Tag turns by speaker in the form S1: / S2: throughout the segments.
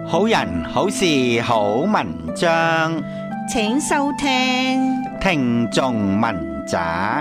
S1: 好人好事好文章，
S2: 請收聽
S1: 聽眾文摘。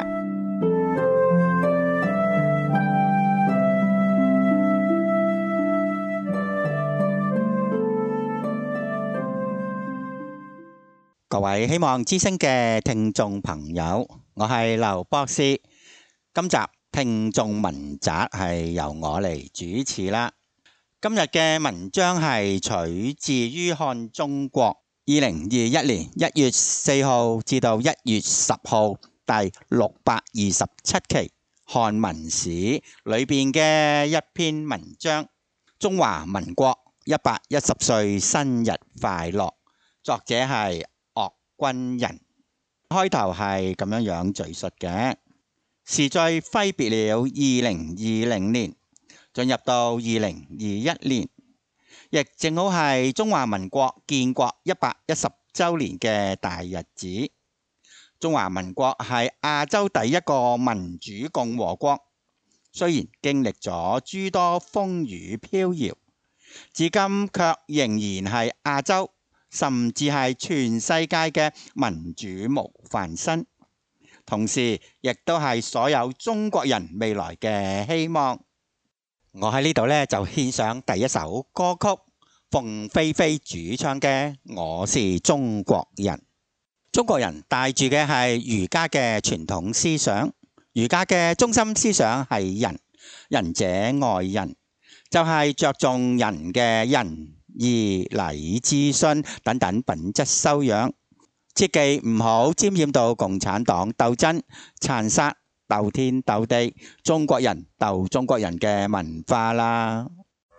S1: 各位希望之聲嘅聽眾朋友，我係劉博士。今集聽眾文摘係由我嚟主持啦。今日嘅文章係取自於漢中國2021年1月4號至到1月10號第627期漢文史裏邊嘅一篇文章。中華民國110歲生日快樂，作者係岳君人。開頭係咁樣敘述嘅。時序揮別了2020年，進入到2021年，亦正好係中華民國建國110週年嘅大日子。中華民國係亞洲第一個民主共和國，雖然經歷咗諸多風雨飄搖，至今卻仍然係亞洲甚至係全世界嘅民主模範生，同時亦都係所有中國人未來嘅希望。我喺呢度呢，就獻上第一首歌曲，鳳飛飛主唱嘅《我是中國人》。中國人帶住嘅係儒家嘅傳統思想，儒家嘅中心思想係仁，仁者愛人，就係着重人嘅仁義禮智信等等品質修養，切忌唔好沾染到共產黨鬥爭、殘殺、鬥天鬥地、中國人鬥中國人嘅文化啦。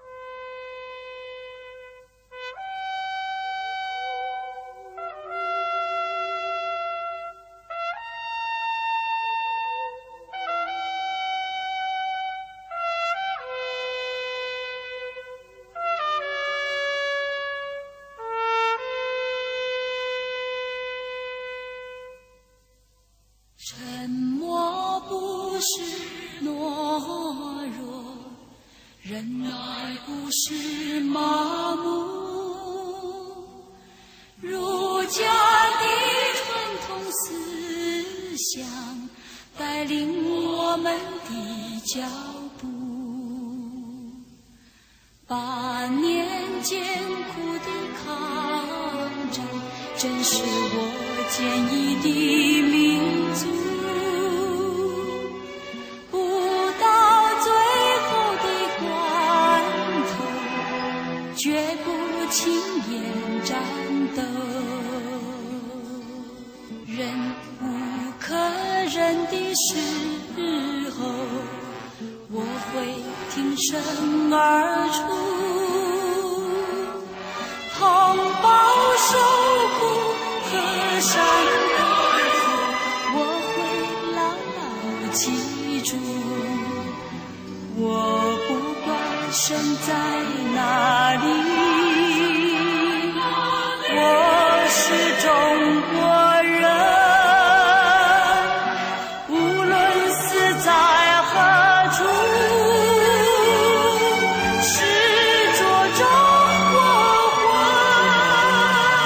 S3: 沉默不是懦弱，忍耐不是麻木，儒家的传统思想带领我们的脚步，8年艰苦的抗战，正是我坚毅的民族。绝不轻言战斗，忍无可忍的时候，我会挺身而出，同胞受苦，河山大河，我会牢牢记住。我不管身在哪里，我是中国人，无论死在何处，是着中国魂。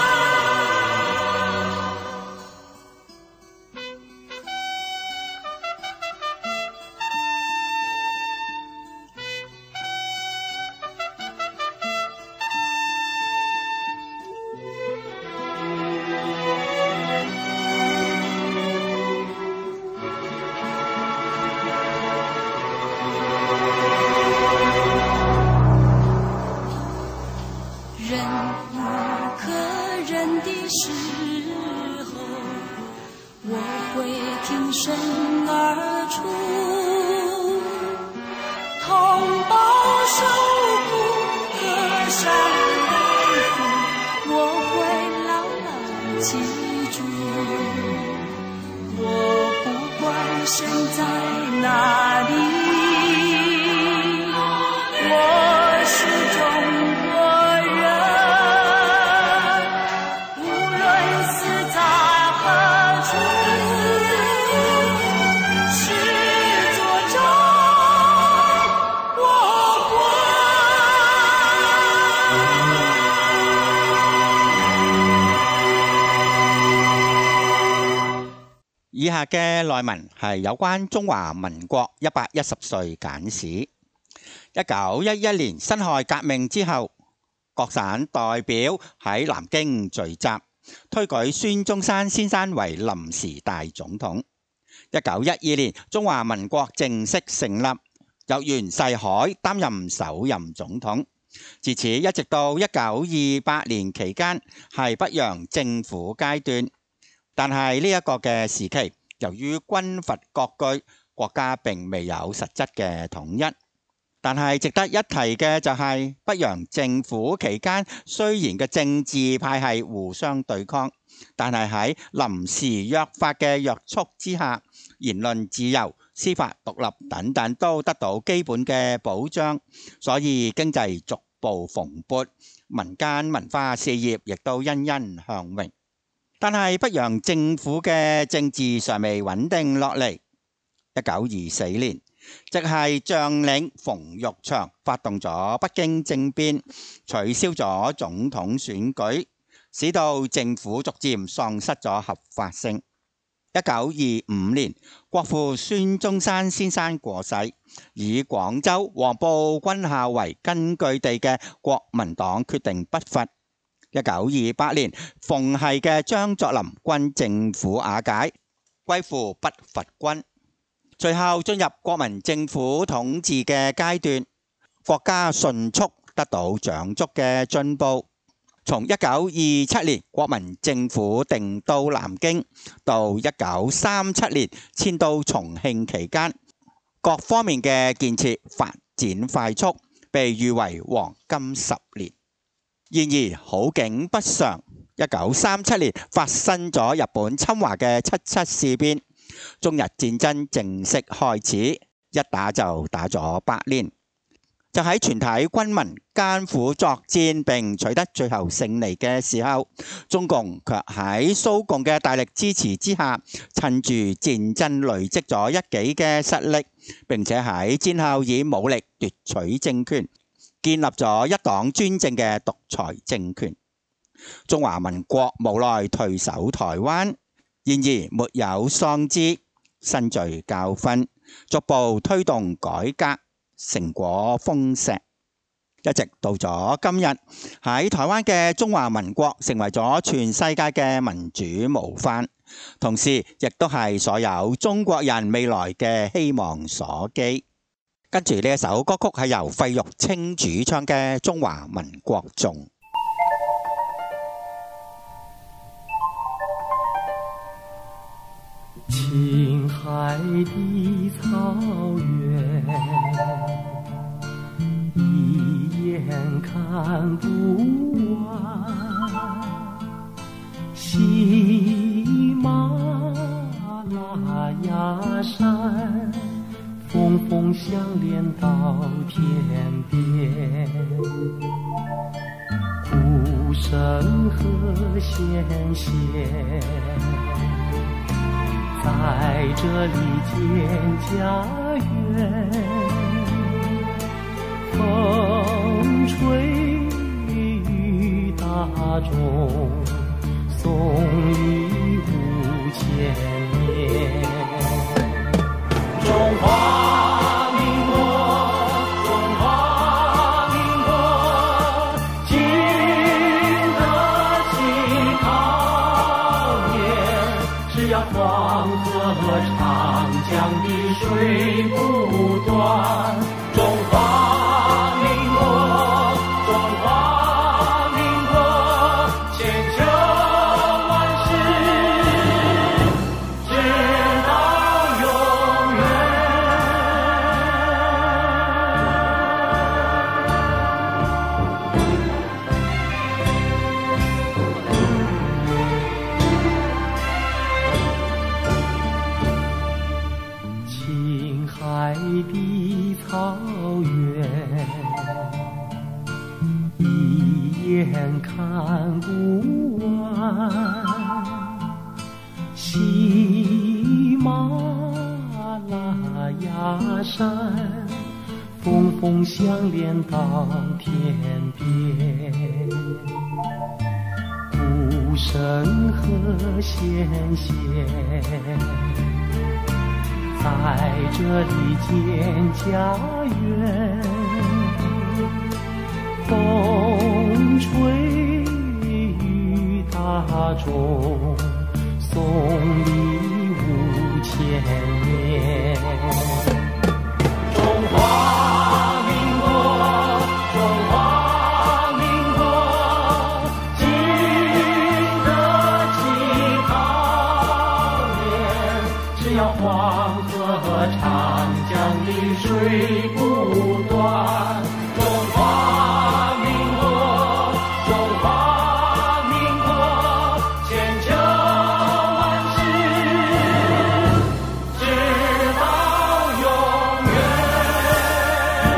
S3: 忍无可忍的时候，我会挺身而出，同胞受苦，河山大河，我会牢牢记住。我不管身在哪里，我是中国人，无论死在何处，是着中国魂。
S1: 以下嘅內文係有關中華民國110歲簡史。1911年辛亥革命之後，各省代表喺南京聚集，推舉孫中山先生為臨時大總統。1912年，中華民國正式成立，由袁世凱擔任首任總統。自此一直到1928年期間係北洋政府階段，但係呢一個嘅時期，由於軍閥割據，國家並未有實質嘅統一。但係值得一提嘅就係北洋政府期間，雖然嘅政治派系互相對抗，但係喺臨時約法嘅約束之下，言論自由、司法獨立等等都得到基本嘅保障，所以經濟逐步蓬勃，民間文化事業亦都欣欣向榮。但係北洋政府嘅政治尚未穩定落嚟。1924年，即係將領馮玉祥發動咗北京政變，取消咗總統選舉，使到政府逐漸喪失咗合法性。1925年，國父孫中山先生過世，以廣州黃埔軍校為根據地嘅國民黨決定北伐。1928年，奉系嘅張作霖軍政府瓦解，歸附北伐軍。隨後進入國民政府統治嘅階段，國家迅速得到長足嘅進步。從1927年國民政府定都南京到1937年遷到重慶期間，各方面嘅建設發展快速，被譽為黃金10年。然而好景不常，1937年發生咗日本侵華嘅77事變，中日戰爭正式開始，一打就打咗8年。就喺全體軍民艱苦作戰並取得最後勝利嘅時候，中共卻喺蘇共嘅大力支持之下，趁住戰爭累積咗一己嘅實力，並且喺戰後以武力奪取政權，建立咗一黨專政嘅獨裁政權。中華民國無奈退守台灣，然而沒有喪志，身聚教訓，逐步推動改革，成果豐碩，一直到咗今日，喺台灣嘅中華民國成為咗全世界嘅民主模範，同時亦都係所有中國人未來嘅希望所寄。跟住呢一首歌曲係由費玉清主唱嘅《中華民國頌》。
S4: 青海的草原，一眼看不完，喜马拉雅山，峰峰相连到天边，古圣河显现，在这里建家园，风吹雨打中，颂誉5000年。中华民国，中华民国，经得起考验，只要黄河和长江的水不断，中华民国，中华民国，千秋万世，直到永远。青海的草原，一眼看不完，喜马拉雅山，峰峰相连到天边，古圣河显现， 在这里建家园。风吹雨打中，送礼物千年。中华民国，中华民国，经得起考验。只要黄河和长江的水不断，中华民国，中华民国，千秋万世，直到永远。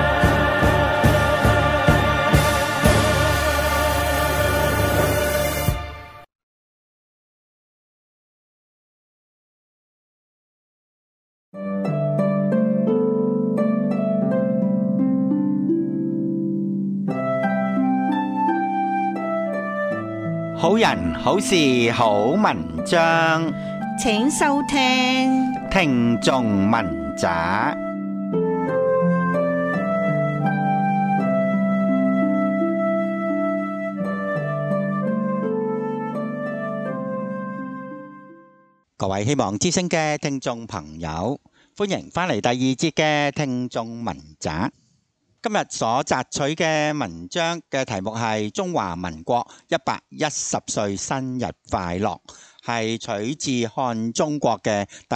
S1: 好人好事好文章，
S2: 請收聽
S1: 聽眾文摘。各位希望之聲嘅聽眾朋友，歡迎返嚟第二節嘅聽眾文摘。今日所摘取嘅文章嘅題目係中華民國110歲生日快樂，係取自看中國嘅第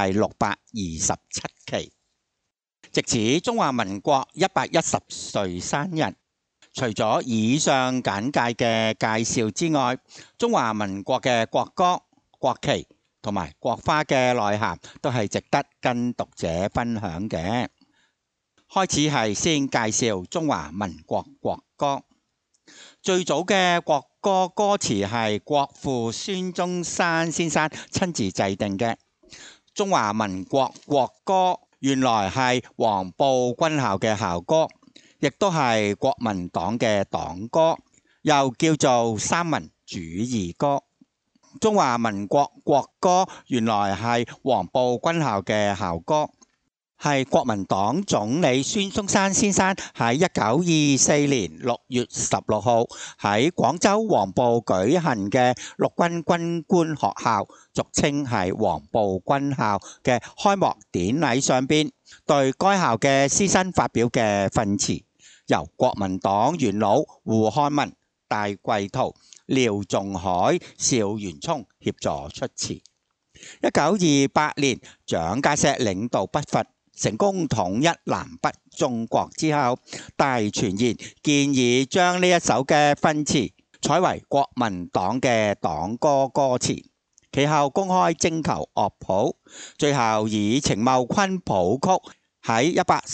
S1: 627期。藉此中華民國110歲生日，除咗以上簡介嘅介紹之外，中華民國嘅國歌、國旗同埋國花嘅內涵都係值得跟讀者分享嘅。開始係先介紹中華民國國歌。最早嘅國歌歌詞係國父孫中山先生親自制定嘅。中華民國國歌原來係黃埔軍校嘅校歌，亦都係國民黨嘅黨歌，又叫做三民主義歌。中華民國國歌原來係黃埔軍校嘅校歌，係國民黨總理孫中山先生喺1924年6月16號喺廣州黃埔舉行嘅陸軍軍官學校，俗稱係黃埔軍校嘅開幕典禮上邊，對該校嘅師生發表嘅訓詞，由國民黨元老胡漢民、戴季陶、廖仲愷、邵元沖協助出詞。1928年，蔣介石領導北伐，成功統一南北中國之後，大傳言建議將呢一首嘅訓詞採為國民黨嘅黨歌歌詞，其後公開徵求樂譜，最後以程茂昆譜曲喺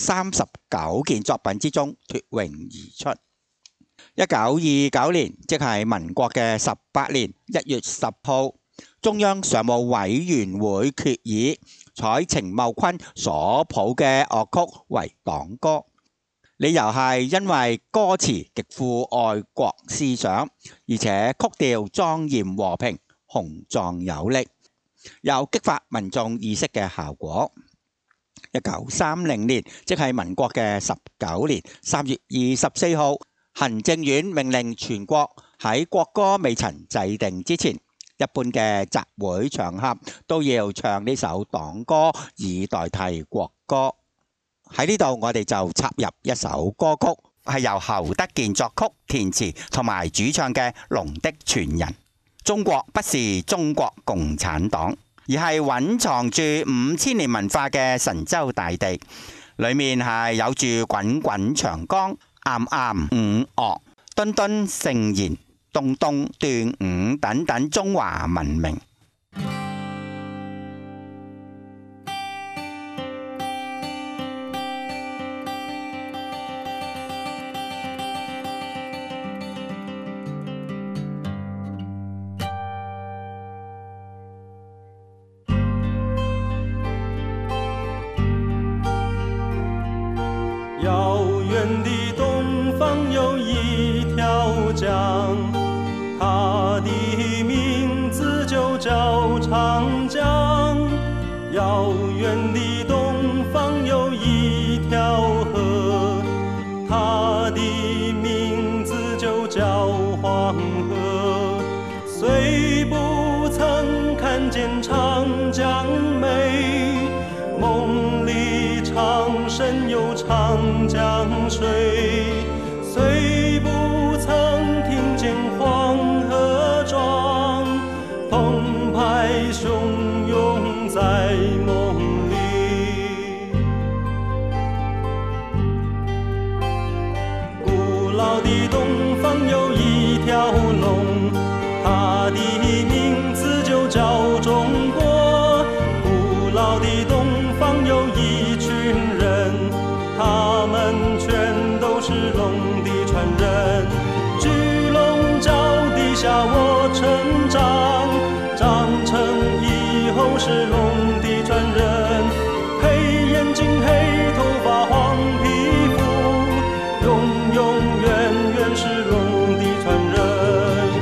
S1: 139件作品之中脫穎而出。1929年，即係民國嘅18年1月10號，中央常務委員會決議採程茂昆所譜嘅樂曲為黨歌，理由係因為歌詞極富愛國思想，而且曲調莊嚴和平、雄壯有力，有激發民眾意識嘅效果。1930年，即係民國嘅19年3月24號，行政院命令全國喺國歌未曾制定之前，一般嘅集會場合都要唱呢首黨歌，以代替國歌。喺呢度我哋就插入一首歌曲，係由侯德健作曲、填詞同埋主唱嘅《龍的傳人》。中國不是中國共產黨，而係蘊藏住5000年文化嘅神州大地，裏面係有住滾滾長江、岩岩五岳、敦敦聖賢、東東端午等等中華文明。
S5: 遥远的东方有一条江，它的名字就叫梦里。古老的东方有一条龙，它的名字就叫中国。古老的东方有一群人，他们全都是龙的传人。巨龙脚底下我成长，长成以后是龙的传人。黑眼睛黑头发黄皮肤，永永远远是龙的传人。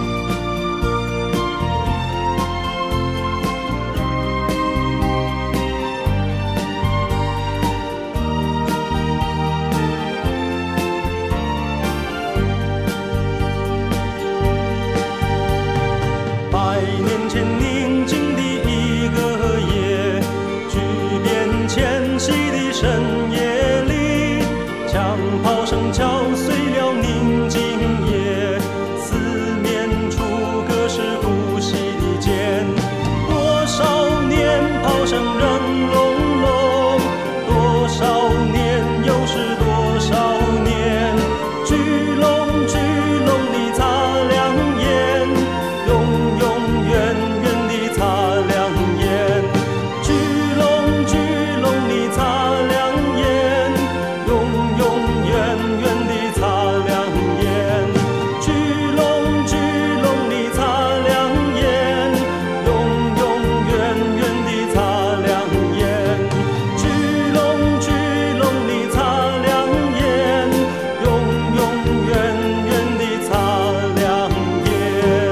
S5: 百年前宁静的一个夜，巨变迁徙的深夜里，枪炮声敲碎了宁静夜，四面楚歌是呼吸的剑。多少年炮声仍隆隆，多少年又是多少年。巨龙巨龙你擦亮眼，永永远远地擦亮眼。巨龙巨龙你擦亮眼，永永远远地擦亮眼。巨龙巨龙你擦亮眼，永永远远地擦亮眼。巨龙巨龙你擦亮眼，永永远远地擦亮眼。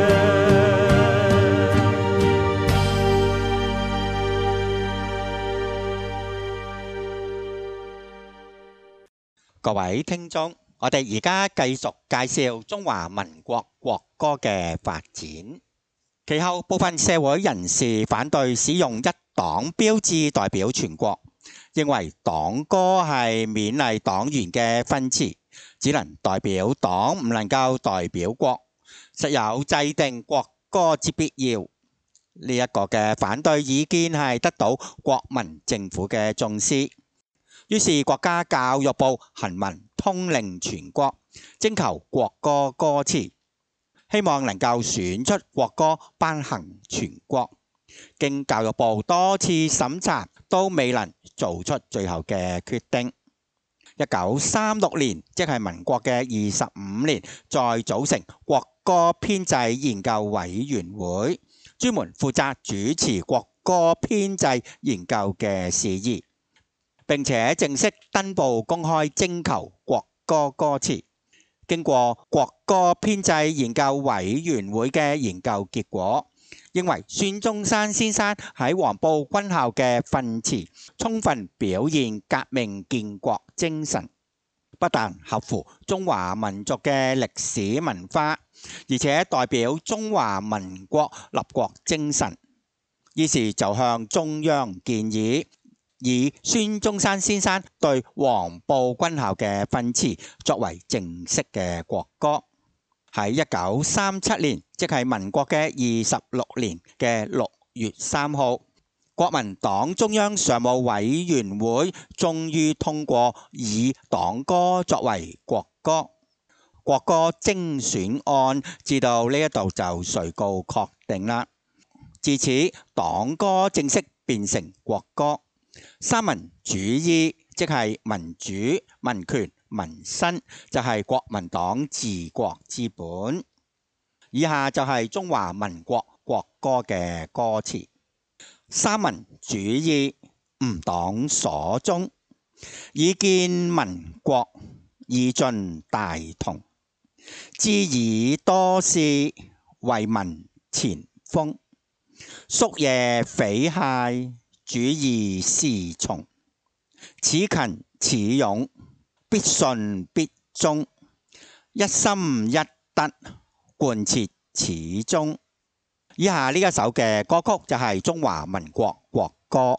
S1: 各位聽眾，我哋而家繼續介紹中華民國國歌嘅發展。其後部分社會人士反對使用一黨標誌代表全國，認為黨歌係勉勵黨員嘅訓詞，只能代表黨，唔能夠代表國，實有制定國歌之必要。呢一個嘅反對意見係得到國民政府嘅重視。於是國家教育部行文通令全國，徵求國歌歌詞，希望能夠選出國歌頒行全國。經教育部多次審查，都未能做出最後嘅決定。1936年，即係民國嘅25年，再組成國歌編製研究委員會，專門負責主持國歌編製研究嘅事宜。並且正式登報公開徵求國歌歌詞。經過國歌編製研究委員會嘅研究結果，認為孫中山先生喺黃埔軍校嘅訓詞，充分表現革命建國精神，不但合乎中華民族嘅歷史文化，而且代表中華民國立國精神。於是就向中央建議，以孫中山先生對黃埔軍校嘅訓詞作為正式嘅國歌。喺1937年，即係民國嘅26年嘅6月3號，國民黨中央常務委員會終於通過以黨歌作為國歌。國歌精選案至到呢一度就遂告確定啦。自此，黨歌正式變成國歌。三民主義，即係民主、民權、民生，就係國民黨治國之本。以下就係中華民國國歌嘅歌詞。三民主義，吾黨所宗，以建民國，以盡大同。知以多事，為民前鋒。夙夜匪懈，主義是從。此勤此勇，必信必忠。一心一德，貫徹始終。以下呢一首嘅歌曲就係中華民國國歌。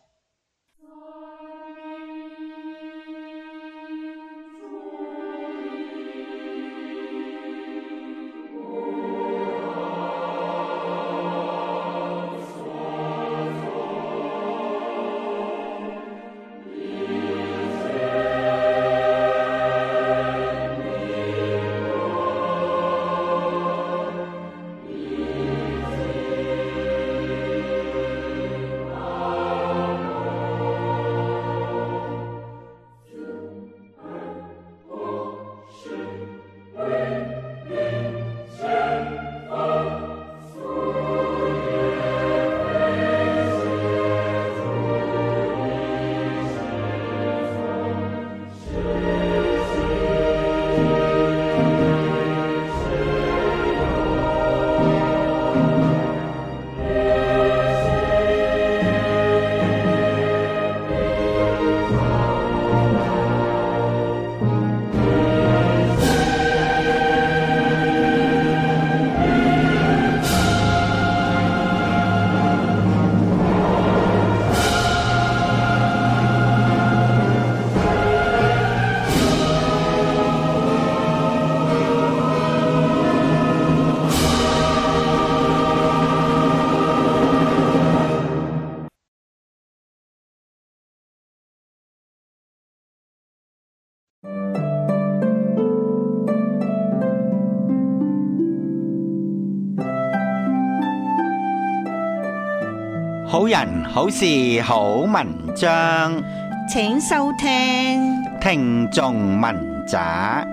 S1: 好人好事好文章，
S2: 請收聽
S1: 聽眾文摘。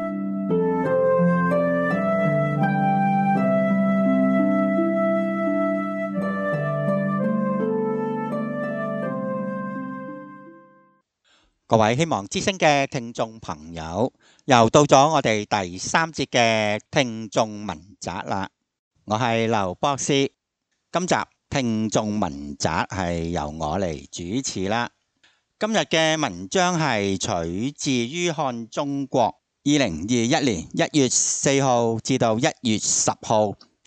S1: 各位希望之聲嘅聽眾朋友，又到咗我哋第3節嘅聽眾文摘啦。我係劉博士，今集聽眾文摘係由我嚟主持啦。今日嘅文章係取自於漢中國2021年1月4號至到1月10號第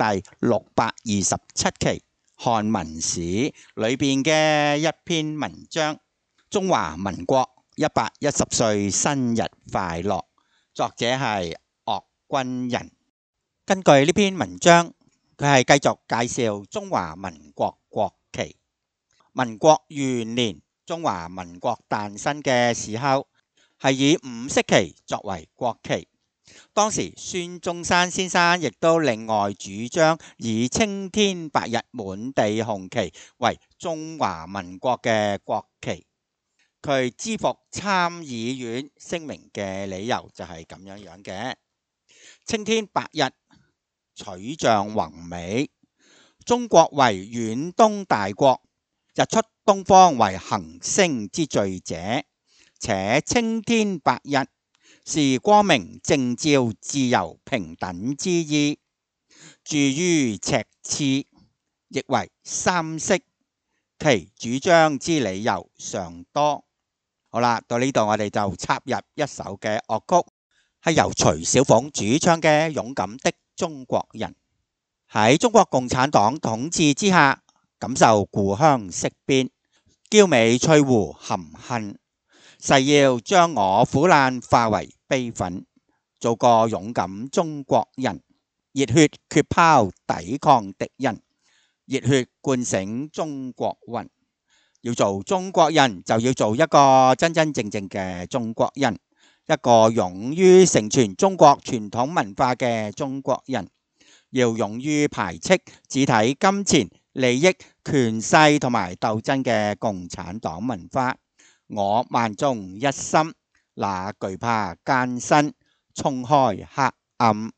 S1: 627期漢文史裏邊嘅一篇文章。中華民國110歲生日快樂，作者係岳君人。根據呢篇文章，佢係繼續介紹中華民國國旗。民國元年，中華民國誕生嘅時候，係以五色旗作為國旗。當時孫中山先生亦都另外主張以青天白日滿地紅旗為中華民國嘅國旗。佢支服參議院聲明嘅理由就係咁樣嘅：青天白日，取象宏美。中國為遠東大國，日出東方為恆星之序者，且青天白日是光明正照、自由平等之意。注於赤刺，亦為三色，其主張之理由尚多。好啦，到呢度我哋就插入一首嘅樂曲，係由徐小鳳主唱嘅《勇敢的中國人》。喺中國共產黨統治之下，感受故鄉色變，嬌美翠湖含恨，誓要將我苦難化為悲憤，做個勇敢中國人，熱血決拋抵抗敵人，熱血喚醒中國魂。要做中國人，就要做一個真真正正嘅中國人，一個勇於承傳中國傳統文化嘅中國人。要勇於排斥只睇金錢、利益、權勢同埋鬥爭嘅共產黨文化。我萬眾一心，那懼怕艱辛，衝開黑暗。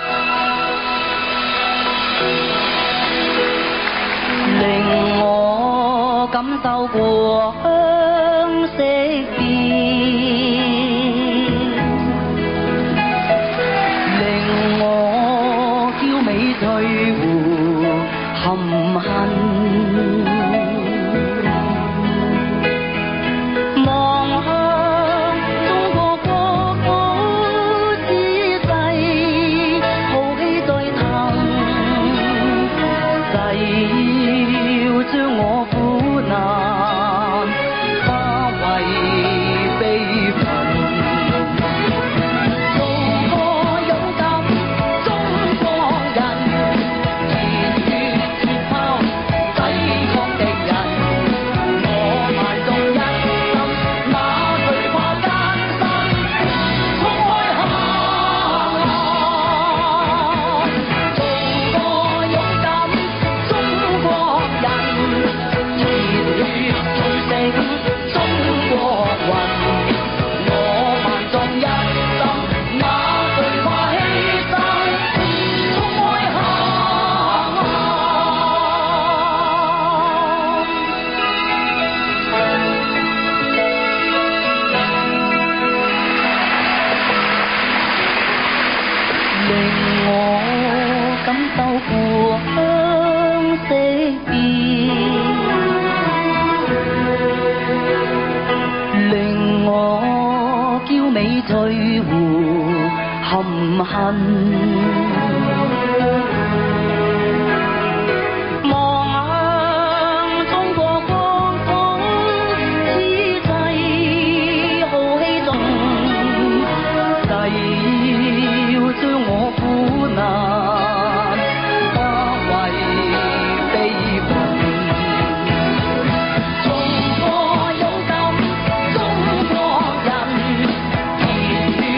S6: 令我感受過鄉色變，令我嬌美翠湖含恨。望向中國國土之勢，浩氣在騰，誓要將我苦難化為悲憤，做個勇敢中國人，熱血決拋抵抗敵人。我萬眾一心，哪懼怕艱辛，衝開黑暗，做個勇敢中國人，熱血催醒中國魂。我萬眾一心，哪懼怕犧牲，衝開黑暗，令我感受故鄉色變，令我嬌美翠湖含恨。望向中國國土之勢，浩氣重，誓要將我苦難化為悲憤，做個勇敢中國人，熱血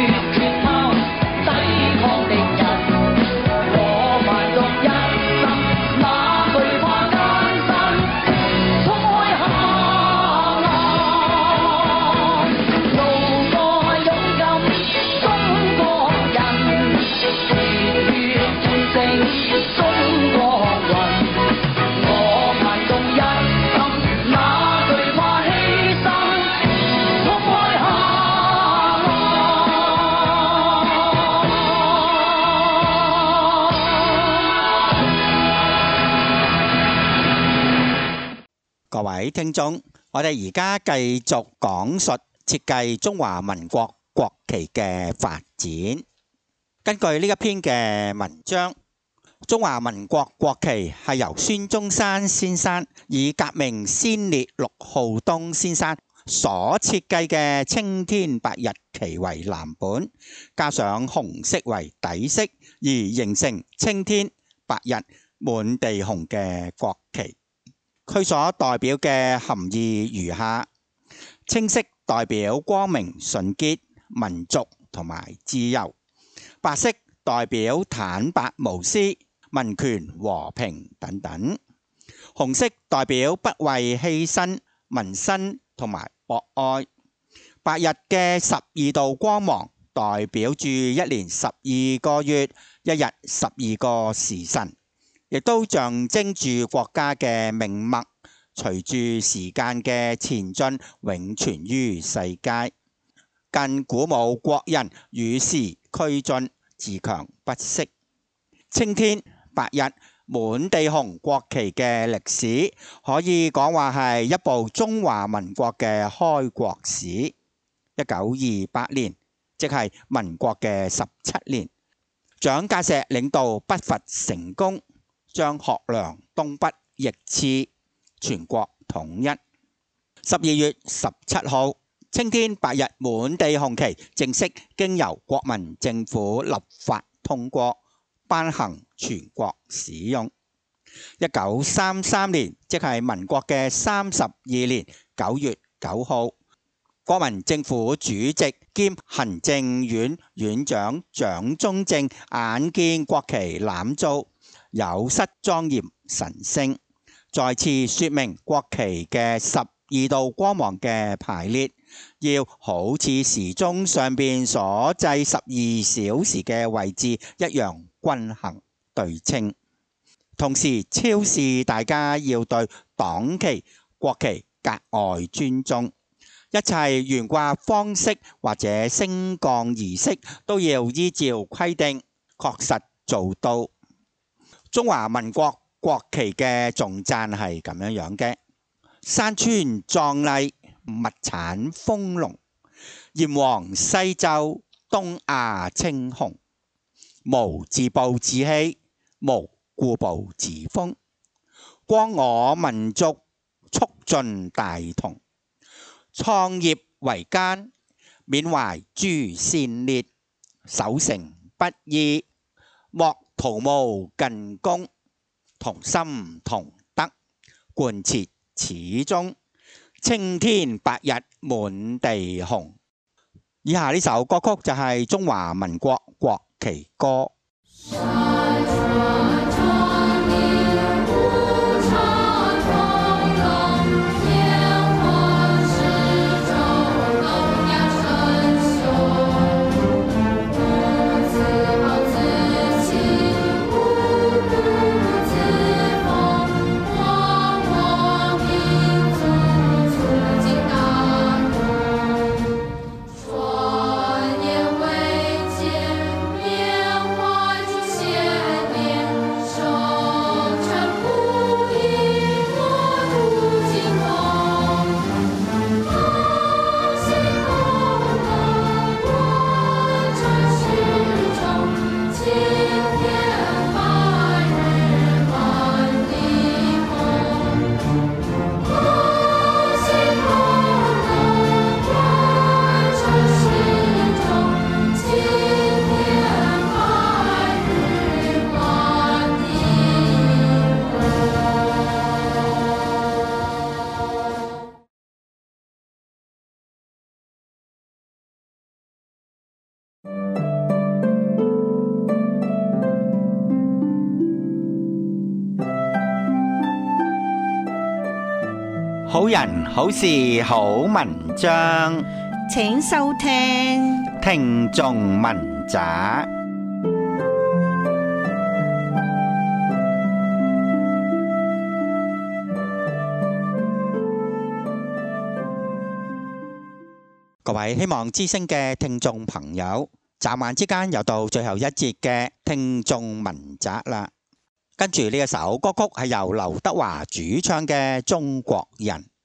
S1: 位聽眾，我哋而家繼續講述設計中華民國國旗嘅發展。根據呢一篇嘅文章，中華民國國旗係由孫中山先生以革命先烈陸浩東先生所設計嘅青天白日旗為藍本，加上紅色為底色，而形成青天白日滿地紅嘅國旗。佢所代表嘅含義如下：青色代表光明純潔、民族同埋自由；白色代表坦白無私、民權和平等等；紅色代表不畏犧牲、民生同埋博愛；白日嘅12道光芒代表住一年12個月、一日12個時辰，亦都象徵住國家嘅命脈，隨住時間嘅前進，永存於世界，更鼓舞國人與時俱進，自強不息。青天白日滿地紅國旗嘅歷史，可以講話係一部中華民國嘅開國史。1928年，即係民國嘅17年，蔣介石領導北伐成功，將學良東北易幟，全國統一。12月17號，青天白日滿地紅旗正式經由國民政府立法通過，頒行全國使用。1933年，即係民國嘅32年9月9號，國民政府主席兼行政院院長蔣中正眼見國旗濫造，有失莊嚴神聖，再次說明國旗嘅12道光芒嘅排列，要好似時鐘上邊所製12小時嘅位置一樣均衡對稱。同時超示大家要對黨旗、國旗格外尊重，一切懸掛方式或者升降儀式都要依照規定確實做到。中華民國國旗嘅頌讚係咁樣嘅：山川壯麗，物產豐隆，炎黃西周，東亞青紅，無自暴自棄，無固步自封，光我民族促進大同，創業維艱，緬懷諸先烈，守成不易，莫圖無近功，同心同德，貫徹始終，青天白日滿地紅。以下呢首歌曲就係中華民國國旗歌。好人好事好文章，
S2: 請收聽
S1: 聽眾文摘。各位希望之聲嘅聽眾朋友，眨眼之間又到最後一節嘅聽眾文摘啦。跟住呢一首歌曲係由劉德華主唱嘅《中國人》。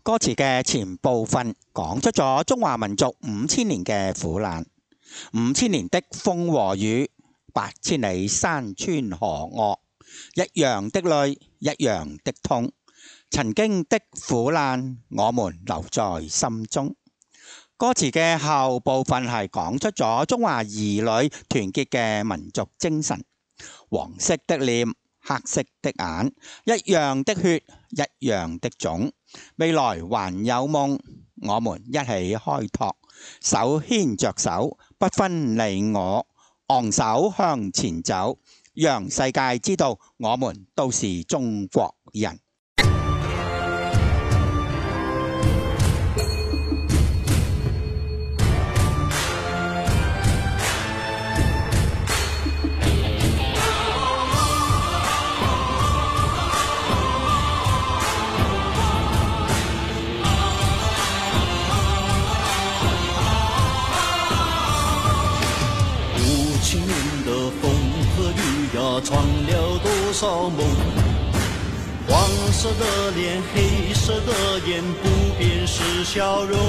S1: 歌詞嘅前部分講出咗中華民族5000年嘅苦難，5000年的風和雨，8000里山川河嶽，一樣的淚，一樣的痛，曾經的苦難，我們留在心中。歌詞嘅後部分係講出咗中華兒女團結嘅民族精神，黃色的臉，黑色的眼，一樣的血，一樣的種，未來還有夢，我們一起開拓，手牽着手，不分你我，昂首向前走，讓世界知道我們都是中國人。
S7: 闯了多少梦，黄色的脸，黑色的眼，不变是笑容。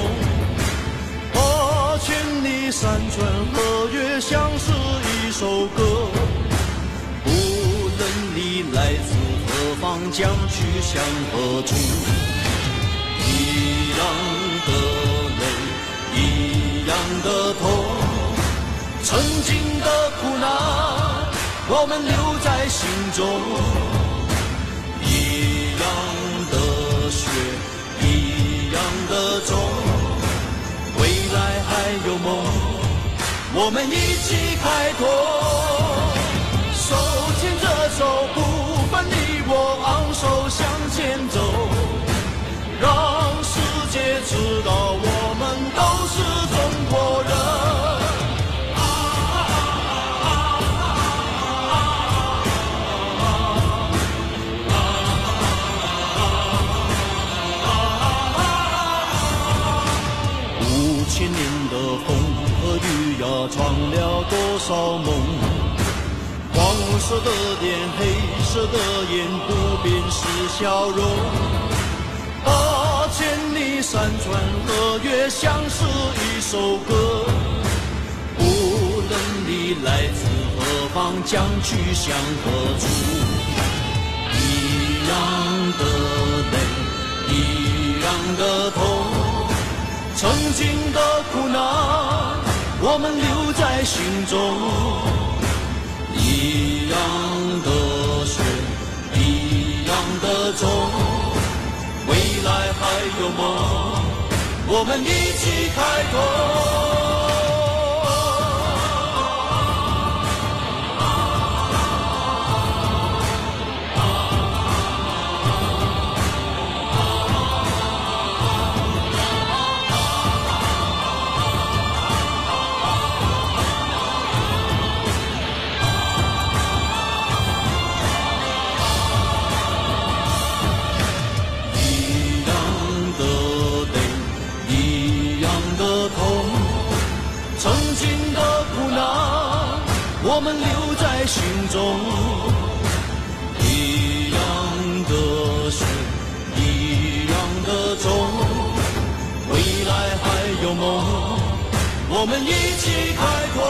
S7: 千里山川河岳，像是一首歌。无论你来自何方，将去向何处，一样的泪，一样的痛，曾经的苦难我们留在心中，一样的血，一样的种，未来还有梦，我们一起开拓，手牵着手，不分你我，昂首向前走，让世界知道我们都是中国人。5000年的风和雨呀，闯了多少梦，黄色的脸，黑色的眼，不变是笑容。8000里山川河岳，像是一首歌。无论你来自何方，将去向何处，一样的泪，一样的痛。曾经的苦难，我们留在心中，一样的血，一样的种，未来还有梦，我们一起开拓。我们留在心中，一样的血，一样的种，未来还有梦，我们一起开拓，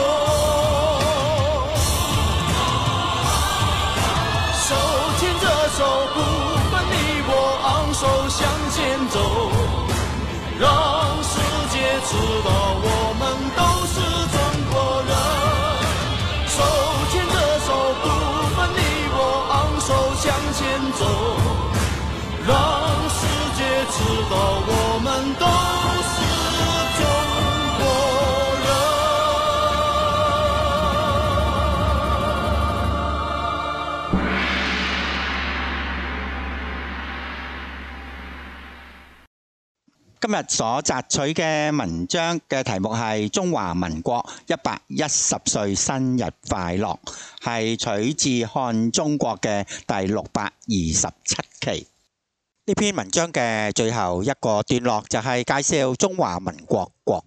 S7: 手牵着手，不分你我，昂首向前走，让世界知道我们都是中国人。手牵着手，不分你我，昂首向前走，让世界知道我们都是中国
S1: 人。今日所摘取嘅文章嘅題目係中華民國110歲生日快樂，係取自《看中國》嘅第627期。呢篇文章嘅最後一個段落就係介紹中華民國國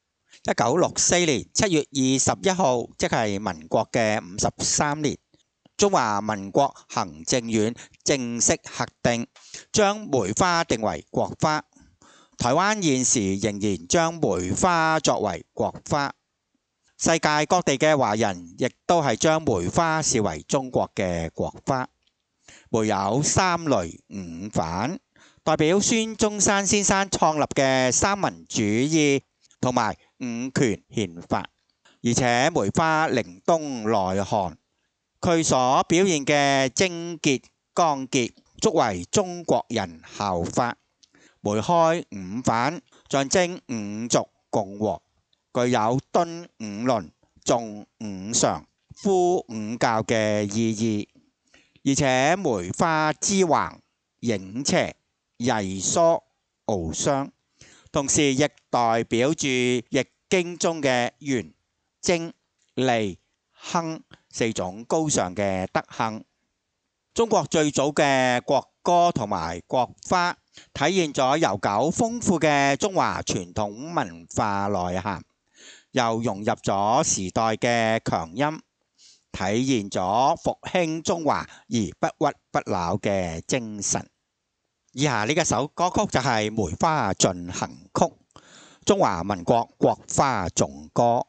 S1: 花。1964年7月21號，即係民國嘅53年， 中華民國行政院正式核定，將梅花定為國花。台灣現時仍然將梅花作為國花。世界各地嘅華人亦都係將梅花視為中國嘅國花。梅有三雷五反，代表孫中山先生創立嘅三民主義同埋五權憲法。而且梅花凌冬耐寒，佢所表現嘅貞潔剛潔，足為中國人效法。梅開五反，象徵五族共和，具有敦五倫、重五常、呼五教嘅意義。而且梅花枝橫、影斜、曳疏、傲霜，同時亦代表住易經中嘅元、貞、利、亨四種高尚嘅德行。中國最早嘅國歌同埋國花，體現咗悠久豐富嘅中華傳統文化內涵，又融入咗時代嘅強音，體現咗復興中華而不屈不撓嘅精神。以下呢一首歌曲就係《梅花進行曲》，中華民國國花頌歌。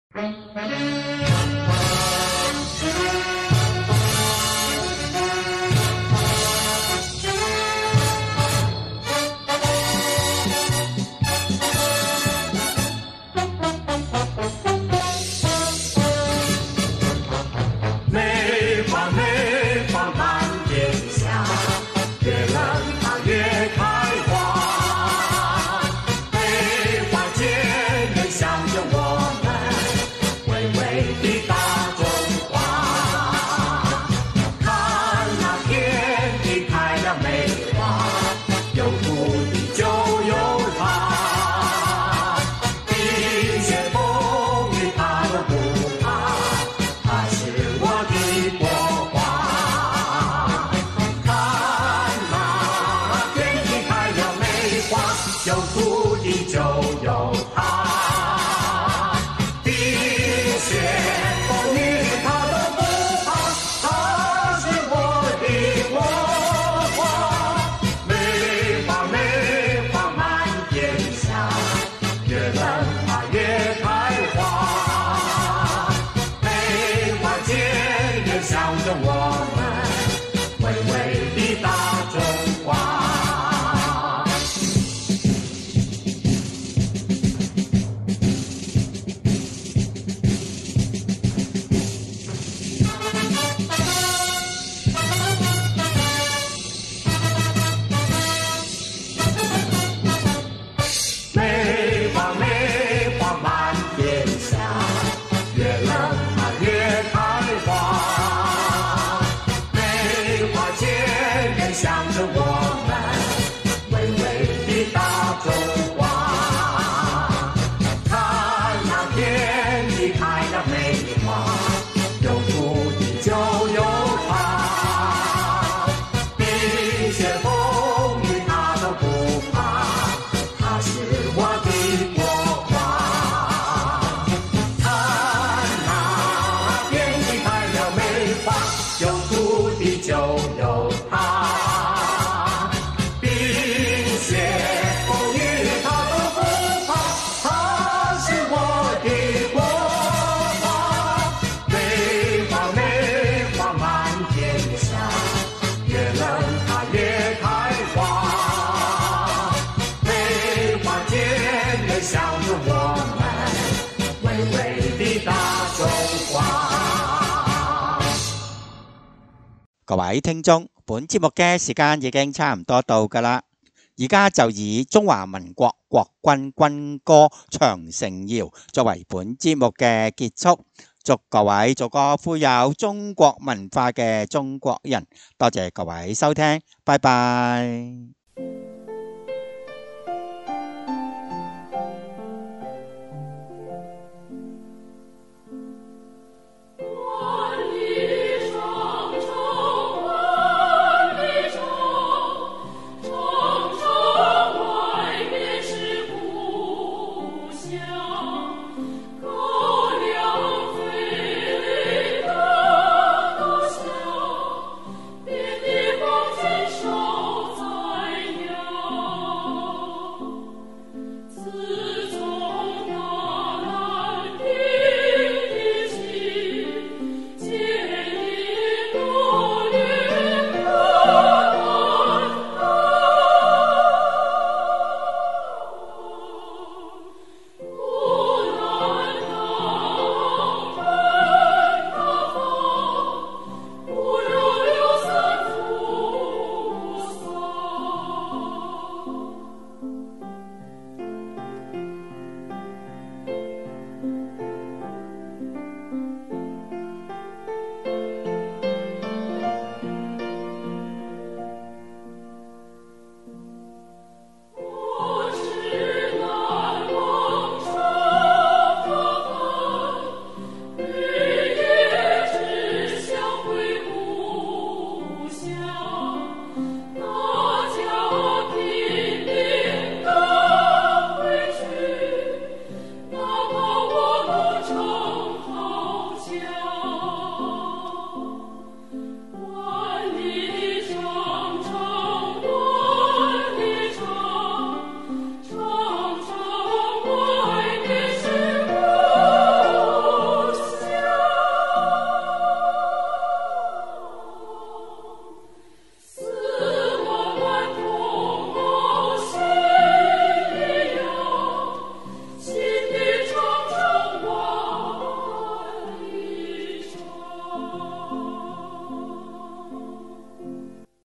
S1: 各位聽眾，本節目嘅時間已經差唔多到㗎喇，而家就以中華民國國軍軍歌《長城謠》作為本節目嘅結束。祝各位做個富有中國文化嘅中國人，多謝各位收聽，拜拜。